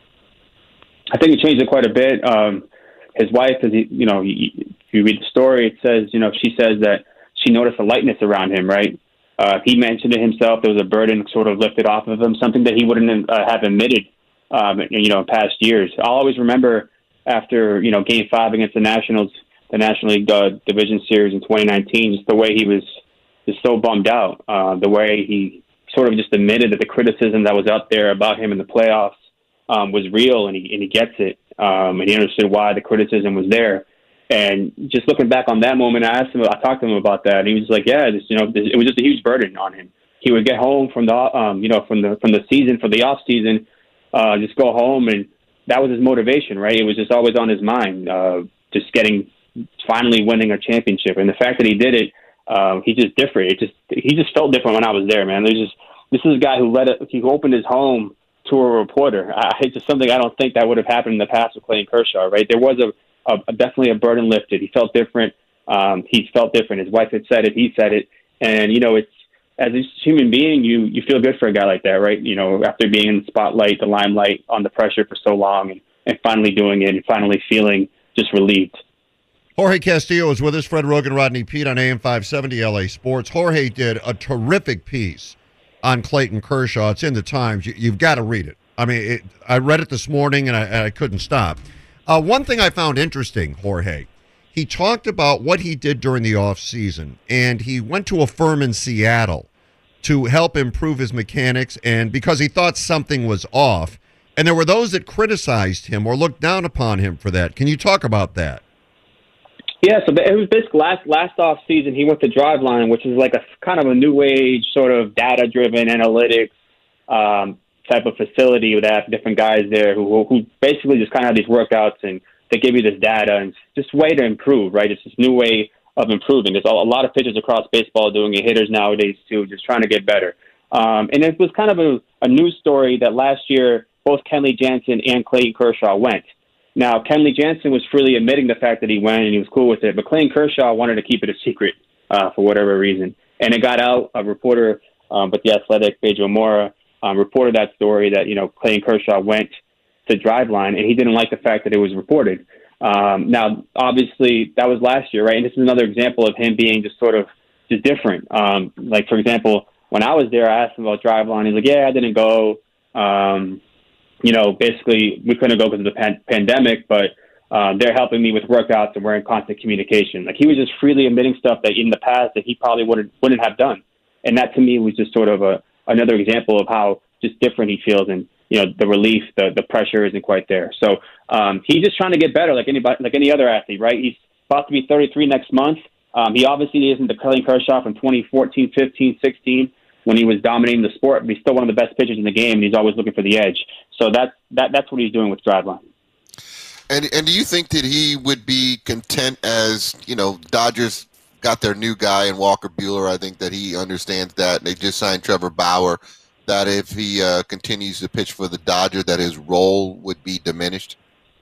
I think it changed it quite a bit. Um, his wife, as he, you know, he, if you read the story, it says, you know, she says that she noticed a lightness around him, right? Uh, he mentioned it himself. There was a burden sort of lifted off of him, something that he wouldn't uh, have admitted, um, you know, in past years. I'll always remember after, you know, Game Five against the Nationals, the National League uh, Division Series in twenty nineteen, just the way he was just so bummed out, uh, the way he sort of just admitted that the criticism that was out there about him in the playoffs Um, was real, and he and he gets it, um, and he understood why the criticism was there. And just looking back on that moment, I asked him, I talked to him about that, and he was like, "Yeah, just, you know, it was just a huge burden on him. He would get home from the, um, you know, from the from the season, from the off season, uh, just go home, and that was his motivation, right? It was just always on his mind, uh, just getting, finally winning a championship, and the fact that he did it, uh, he's just different. It just he just felt different when I was there, man. There's just this is a guy who let it, he opened his home to a reporter. Uh, it's just something I don't think that would have happened in the past with Clayton Kershaw, right? There was a, a, a definitely a burden lifted. He felt different. Um, he felt different. His wife had said it. He said it. And, you know, it's, as a human being, you, you feel good for a guy like that, right? You know, after being in the spotlight, the limelight, on the pressure for so long, and, and finally doing it and finally feeling just relieved. Jorge Castillo is with us. Fred Rogan, Rodney Peete on A M five seventy L A Sports. Jorge did a terrific piece on Clayton Kershaw. It's in the Times. You, you've got to read it. I mean, it, I read it this morning, and I, and I couldn't stop. Uh, one thing I found interesting, Jorge, he talked about what he did during the offseason, and he went to a firm in Seattle to help improve his mechanics, and because he thought something was off, and there were those that criticized him or looked down upon him for that. Can you talk about that? Yeah, so it was basically last last off season. He went to Driveline, which is like a kind of a new age sort of data driven analytics um, type of facility with that different guys there who who basically just kind of have these workouts and they give you this data and just way to improve, right? It's this new way of improving. There's a lot of pitchers across baseball doing it, hitters nowadays too, just trying to get better. Um, and it was kind of a, a news story that last year both Kenley Jansen and Clayton Kershaw went. Now, Kenley Jansen was freely admitting the fact that he went and he was cool with it, but Clayton Kershaw wanted to keep it a secret uh, for whatever reason. And it got out. A reporter, um, but The Athletic, Pedro Mora, um, reported that story that, you know, Clayton Kershaw went to Driveline, and he didn't like the fact that it was reported. Um, now, obviously, that was last year, right? And this is another example of him being just sort of just different. Um, like, for example, when I was there, I asked him about Driveline. He's like, yeah, I didn't go. Um, you know, basically, we couldn't go because of the pan- pandemic, but um, they're helping me with workouts and we're in constant communication. Like, he was just freely admitting stuff that in the past that he probably wouldn't wouldn't have done. And that, to me, was just sort of a another example of how just different he feels, and, you know, the relief, the the pressure isn't quite there. So um, he's just trying to get better, like anybody, like any other athlete, right? He's about to be thirty-three next month. Um, he obviously isn't the Clayton Kershaw from twenty fourteen, fifteen, sixteen when he was dominating the sport, but he's still one of the best pitchers in the game, and he's always looking for the edge. So that's that that's what he's doing with Driveline. And and do you think that he would be content as, you know, Dodgers got their new guy in Walker Buehler? I think that he understands that. They just signed Trevor Bauer, that if he uh, continues to pitch for the Dodgers, that his role would be diminished?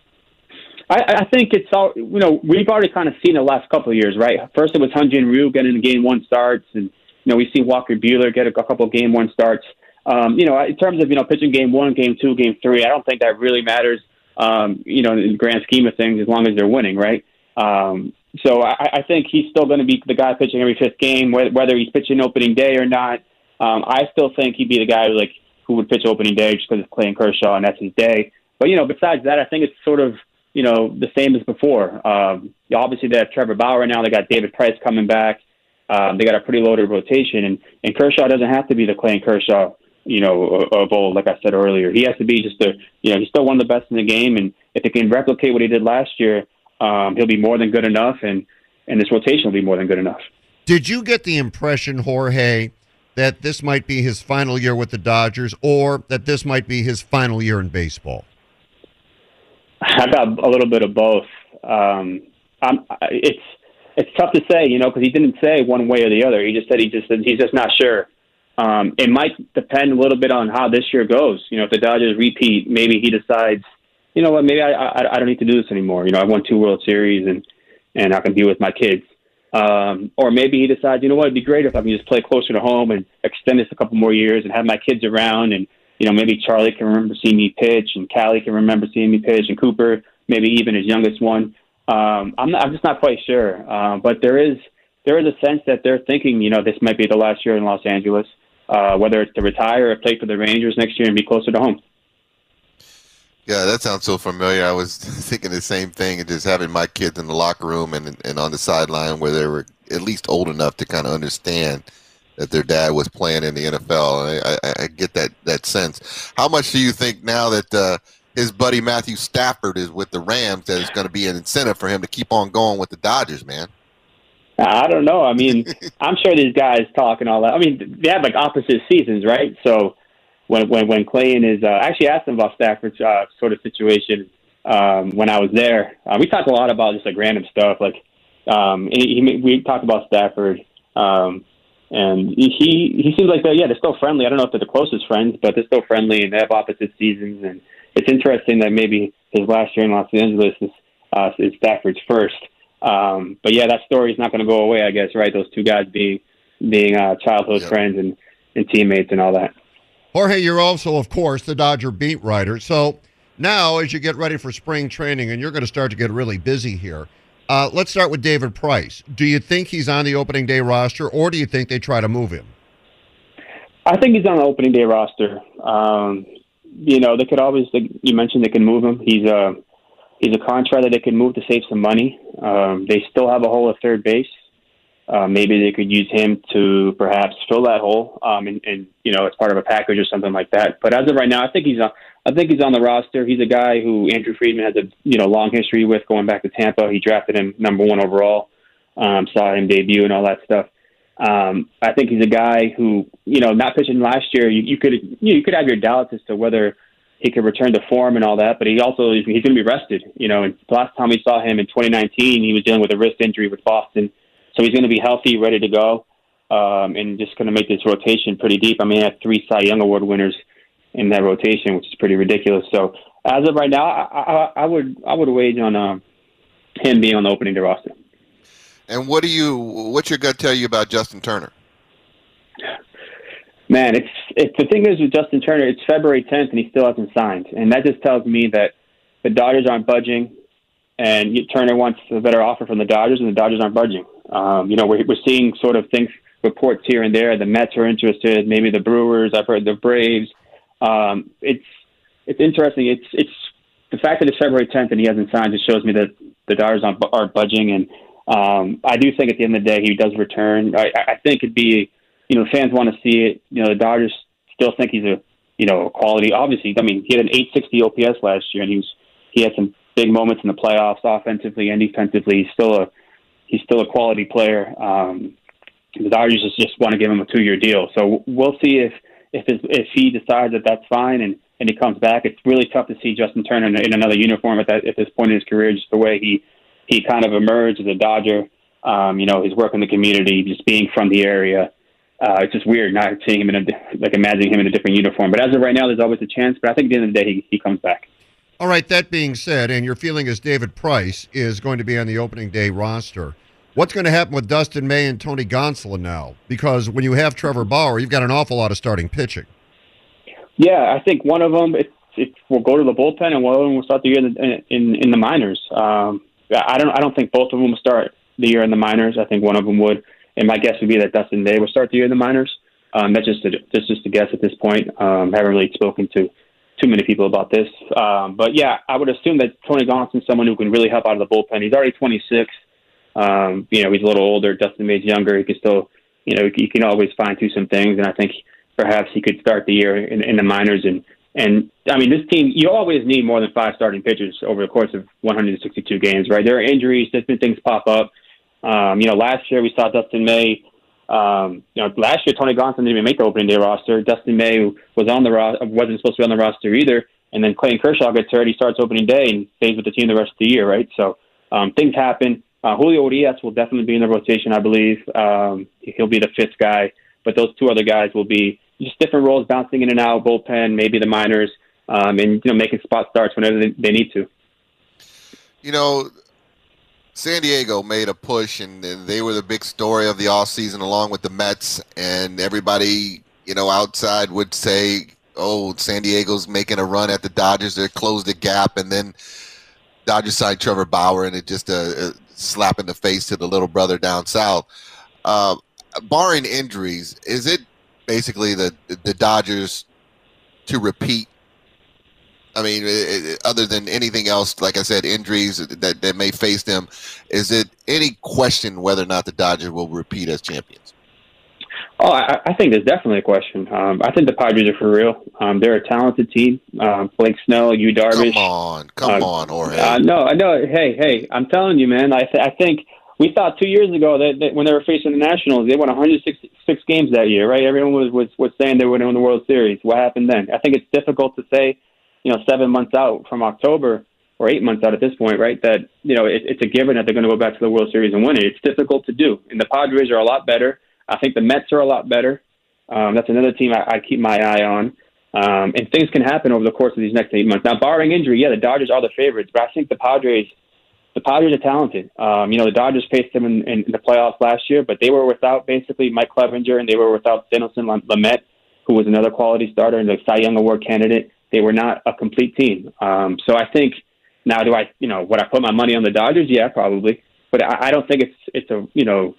I, I think it's all, you know, we've already kind of seen the last couple of years, right? First it was Hyun-Jin Ryu getting the game one starts, and, you know, we see Walker Buehler get a, a couple of game one starts. Um, you know, in terms of, you know, pitching game one, game two, game three, I don't think that really matters, um, you know, in the grand scheme of things, as long as they're winning, right? Um, so I, I think he's still going to be the guy pitching every fifth game, whether, whether he's pitching opening day or not. Um, I still think he'd be the guy who, like who would pitch opening day just because it's Clayton Kershaw and that's his day. But you know, besides that, I think it's sort of you know the same as before. Um, obviously, they have Trevor Bauer now. They got David Price coming back. Um, they got a pretty loaded rotation, and, and Kershaw doesn't have to be the Clayton Kershaw, you know, of old. Like I said earlier, he has to be just a, you know, he's still one of the best in the game, and if he can replicate what he did last year, um, he'll be more than good enough, and and this rotation will be more than good enough. Did you get the impression, Jorge, that this might be his final year with the Dodgers, or that this might be his final year in baseball? I got a little bit of both. Um, I'm, it's. It's tough to say, you know, because he didn't say one way or the other. He just said he just he's just not sure. Um, it might depend a little bit on how this year goes. You know, if the Dodgers repeat, maybe he decides, you know what, maybe I, I I don't need to do this anymore. You know, I won two World Series and and I can be with my kids. Um, or maybe he decides, you know what, it'd be great if I can just play closer to home and extend this a couple more years and have my kids around. And you know, maybe Charlie can remember seeing me pitch, and Callie can remember seeing me pitch, and Cooper, maybe even his youngest one. Um, I'm not, I'm just not quite sure, uh, but there is there is a sense that they're thinking, you know, this might be the last year in Los Angeles, uh, whether it's to retire or play for the Rangers next year and be closer to home. Yeah, that sounds so familiar. I was thinking the same thing, and just having my kids in the locker room and and on the sideline where they were at least old enough to kind of understand that their dad was playing in the N F L. I, I, I get that that sense. How much do you think now that uh, his buddy Matthew Stafford is with the Rams, that it's going to be an incentive for him to keep on going with the Dodgers, man? I don't know. I mean, I'm sure these guys talk and all that. I mean, they have like opposite seasons, right? So when when when Clayton is, uh, I actually asked him about Stafford's uh, sort of situation um, when I was there. Uh, we talked a lot about just like random stuff, like um, he, he, we talked about Stafford, um, and he he seems like they're yeah they're still friendly. I don't know if they're the closest friends, but they're still friendly and they have opposite seasons. And it's interesting that maybe his last year in Los Angeles is, uh, is Stafford's first. Um, but yeah, that story is not going to go away, I guess, right? Those two guys being being uh, childhood yep. friends and, and teammates and all that. Jorge, you're also, of course, the Dodger beat writer. So now, as you get ready for spring training, and you're going to start to get really busy here, uh, let's start with David Price. Do you think he's on the opening day roster, or do you think they try to move him? I think he's on the opening day roster. Um, you know, they could always, like you mentioned, they can move him. He's a, he's a contract that they can move to save some money. Um, they still have a hole at third base. Uh, maybe they could use him to perhaps fill that hole, um, and, and you know, as part of a package or something like that. But as of right now, I think he's on. I think he's on the roster. He's a guy who Andrew Friedman has a you know long history with, going back to Tampa. He drafted him number one overall. Um, saw him debut and all that stuff. Um, I think he's a guy who, you know, not pitching last year, you, you could you, know, you could have your doubts as to whether he could return to form and all that, but he also he's going to be rested. You know, and the last time we saw him in twenty nineteen, he was dealing with a wrist injury with Boston, so he's going to be healthy, ready to go, um, and just going to make this rotation pretty deep. I mean, I have three Cy Young Award winners in that rotation, which is pretty ridiculous. So as of right now, I, I, I would I would wage on uh, him being on the opening day roster. And what do you? What's your gut tell you about Justin Turner? Man, it's it's the thing is with Justin Turner, it's February tenth and he still hasn't signed, and that just tells me that the Dodgers aren't budging, and Turner wants a better offer from the Dodgers, and the Dodgers aren't budging. Um, you know, we're we're seeing sort of things, reports here and there. The Mets are interested, maybe the Brewers. I've heard the Braves. Um, it's it's interesting. It's it's the fact that it's February tenth and he hasn't signed just shows me that the Dodgers aren't, aren't budging, and um, I do think at the end of the day he does return. I, I think it'd be, you know, fans want to see it. You know, the Dodgers still think he's a, you know, a quality. Obviously, I mean, he had an eight sixty O P S last year, and he was he had some big moments in the playoffs, offensively and defensively. He's still a he's still a quality player. Um, the Dodgers just, just want to give him a two year deal. So we'll see if if his, if he decides that that's fine and, and he comes back. It's really tough to see Justin Turner in, in another uniform at that at this point in his career. Just the way he he kind of emerged as a Dodger. Um, you know, his work in the community, just being from the area. Uh, it's just weird not seeing him in a, like imagining him in a different uniform. But as of right now, there's always a chance. But I think at the end of the day, he, he comes back. All right, that being said, and your feeling is David Price is going to be on the opening day roster. What's going to happen with Dustin May and Tony Gonsolin now? Because when you have Trevor Bauer, you've got an awful lot of starting pitching. Yeah, I think one of them it, it will go to the bullpen, and one of them will start the year in the, in, in the minors. Um, I don't I don't think both of them will start the year in the minors. I think one of them would. And my guess would be that Dustin May will start the year in the minors. Um, that's just a, that's just a guess at this point. Um, haven't really spoken to too many people about this. Um, but yeah, I would assume that Tony Gonsolin's someone who can really help out of the bullpen. He's already twenty-six. Um, you know, he's a little older. Dustin May's younger. He can still, you know, he can always fine tune some things. And I think perhaps he could start the year in, in the minors. And, and I mean, this team, you always need more than five starting pitchers over the course of one hundred sixty-two games, right? There are injuries, different things pop up. Um, you know, last year we saw Dustin May. Um, you know, last year Tony Gonsolin didn't even make the opening day roster. Dustin May was on the ro- wasn't supposed to be on the roster either. And then Clayton Kershaw gets hurt. He starts opening day and stays with the team the rest of the year, right? So um, things happen. Uh, Julio Urias will definitely be in the rotation, I believe. Um, he'll be the fifth guy, but those two other guys will be just different roles, bouncing in and out, bullpen, maybe the minors, um, and you know, making spot starts whenever they, they need to. You know, San Diego made a push, and they were the big story of the offseason along with the Mets, and everybody, you know, outside would say, oh, San Diego's making a run at the Dodgers. They closed the gap, and then Dodgers signed Trevor Bauer, and it just a, a slap in the face to the little brother down south. Uh, barring injuries, is it basically the, the Dodgers to repeat? I mean, it, other than anything else, like I said, injuries that, that may face them, is it any question whether or not the Dodgers will repeat as champions? Oh, I, I think there's definitely a question. Um, I think the Padres are for real. Um, they're a talented team. Um, Blake Snell, Yu Darvish. Come on, come uh, on, Jorge. Uh, no, I know. Hey, hey, I'm telling you, man. I, th- I think we thought two years ago that, that when they were facing the Nationals, they won one hundred sixty-six games that year, right? Everyone was, was, was saying they were going to win the World Series. What happened then? I think it's difficult to say, you know, seven months out from October or eight months out at this point, right, that, you know, it, it's a given that they're going to go back to the World Series and win it. It's difficult to do. And the Padres are a lot better. I think the Mets are a lot better. Um, that's another team I, I keep my eye on. Um, and things can happen over the course of these next eight months. Now, barring injury, yeah, the Dodgers are the favorites, but I think the Padres, the Padres are talented. Um, you know, the Dodgers faced them in, in the playoffs last year, but they were without basically Mike Clevenger, and they were without Dinelson Lamet, who was another quality starter and the Cy Young Award candidate. They were not a complete team. Um, so I think now, do I, you know, would I put my money on the Dodgers? Yeah, probably. But I, I don't think it's it's a, you know,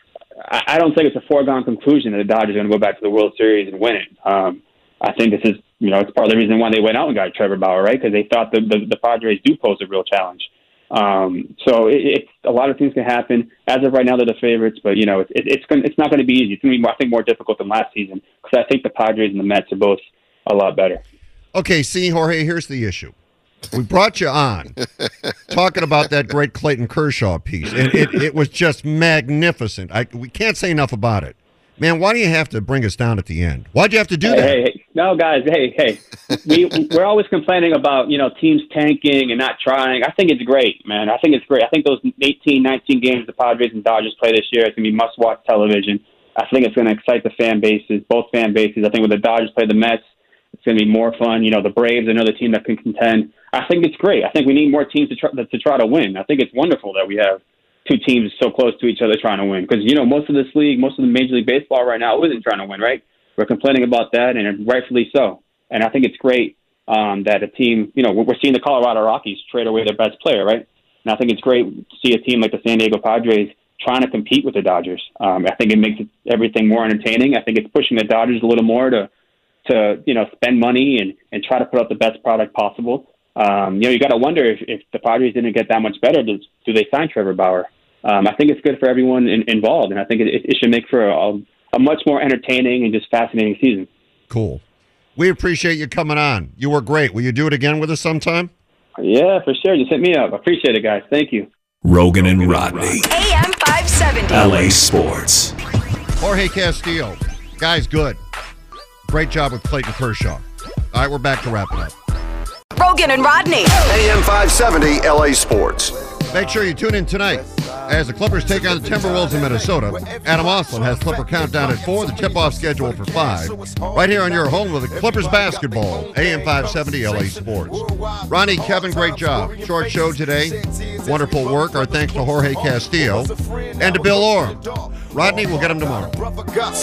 I, I don't think it's a foregone conclusion that the Dodgers are going to go back to the World Series and win it. Um, I think this is, you know, it's part of the reason why they went out and got Trevor Bauer, right? Because they thought the, the the Padres do pose a real challenge. Um, so it, it's a lot of things can happen. As of right now, they're the favorites, but you know, it, it, it's going it's not going to be easy. It's going to be, more, I think, more difficult than last season because I think the Padres and the Mets are both a lot better. Okay, see, Jorge, here's the issue. We brought you on talking about that great Clayton Kershaw piece, and it, it was just magnificent. I, we can't say enough about it. Man, why do you have to bring us down at the end? Why'd you have to do hey, that? Hey, hey, no, guys, hey, hey. We, we're always complaining about, you know, teams tanking and not trying. I think it's great, man. I think it's great. I think those eighteen, nineteen games the Padres and Dodgers play this year, it's going to be must-watch television. I think it's going to excite the fan bases, both fan bases. I think when the Dodgers play the Mets, it's going to be more fun. You know, the Braves, another team that can contend. I think it's great. I think we need more teams to try to try to win. I think it's wonderful that we have two teams so close to each other trying to win. Because, you know, most of this league, most of the Major League Baseball right now isn't trying to win, right? We're complaining about that, and rightfully so. And I think it's great um, that a team, you know, we're seeing the Colorado Rockies trade away their best player, right? And I think it's great to see a team like the San Diego Padres trying to compete with the Dodgers. Um, I think it makes it, everything more entertaining. I think it's pushing the Dodgers a little more to, to you know, spend money and, and try to put out the best product possible. Um, you know, you got to wonder if, if the Padres didn't get that much better, do, do they sign Trevor Bauer? Um, I think it's good for everyone in, involved, and I think it, it should make for a, a much more entertaining and just fascinating season. Cool. We appreciate you coming on. You were great. Will you do it again with us sometime? Yeah, for sure. Just hit me up. I appreciate it, guys. Thank you. Rogan and Rodney. A M five seventy. L A Sports. Jorge Castillo. Guy's good. Great job with Clayton Kershaw. All right, we're back to wrap it up. Rogan and Rodney. A M five seventy L A Sports. Make sure you tune in tonight as the Clippers take on the Timberwolves in Minnesota. Adam Osland has Clipper Countdown at four, the tip-off schedule for five. Right here on your home with the Clippers basketball, A M five seventy L A Sports. Ronnie, Kevin, great job. Short show today. Wonderful work. Our thanks to Jorge Castillo and to Bill Orr. Rodney, we'll get him tomorrow.